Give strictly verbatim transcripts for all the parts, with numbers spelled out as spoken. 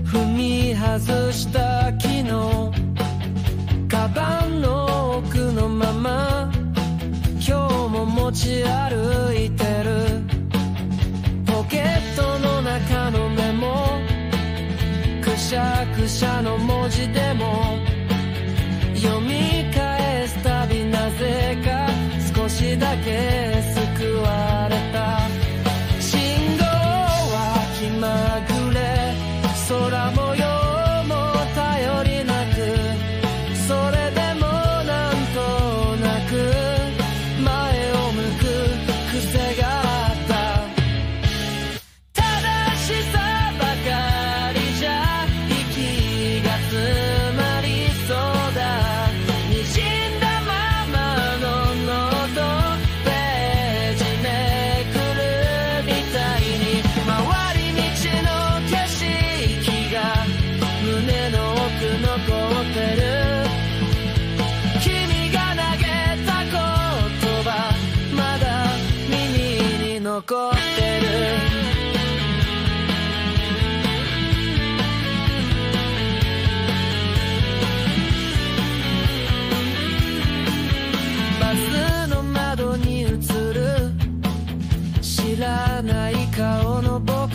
踏み外した昨日、カバンの奥のまま今日も持ち歩いてる。ポケットの中のメモ、くしゃくしゃの文字でも読み返すたびなぜか少しだけ救われた。信号は気まぐれ、空模様も頼りなく、それでもなんとなく前を向く癖があった。正しさばかりじゃ息が詰まりそうだ。滲んだままのノートページめくるみたいに、回り道の景色が胸の奥残ってる。君が投げた言葉まだ耳に残ってる。バスの窓に映る知らない顔の僕、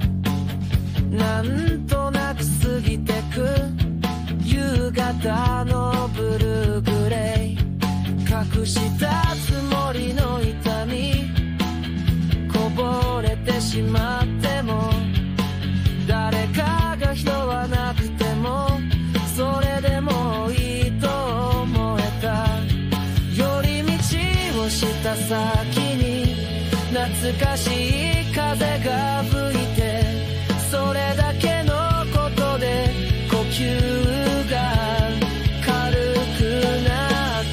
なんとなく過ぎてく夕方のブルーグレイ、隠したつもりの痛みこぼれてしまっても、誰かが拾わなくてもそれでもいいと思えた。寄り道をした先に懐かしい風が吹いて、それだけのことで呼吸が軽くなった。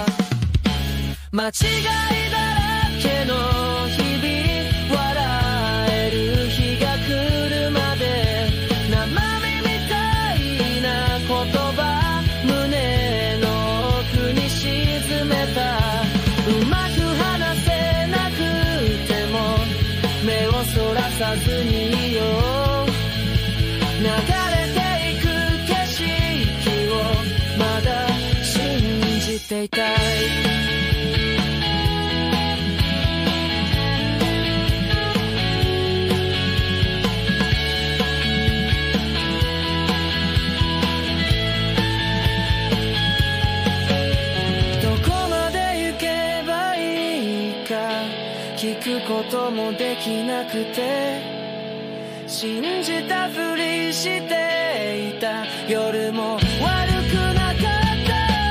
間違いだらけの日々、笑える日が来るまで生身みたいな言葉胸の奥に沈めた。うまく話せなくても目をそらさずにいよう。流れていく景色をまだ信じていたい。どこまで行けばいいか聞くこともできなくて、信じたふりしていた夜も悪くなかった。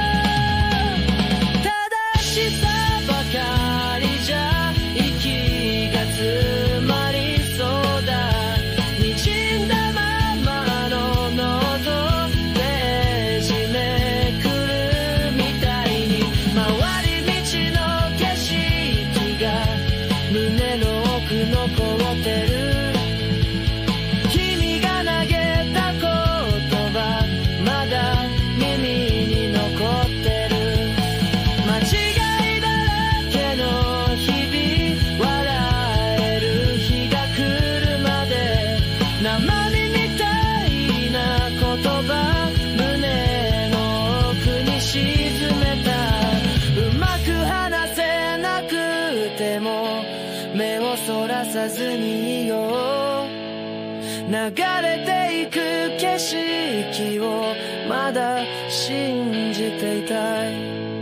正しさばかりじゃ息が詰まりそうだ。滲んだままのノートページめくるみたいに、回り道の景色が胸の奥残ってる。目をそらさずにいよう。流れていく景色をまだ信じていたい。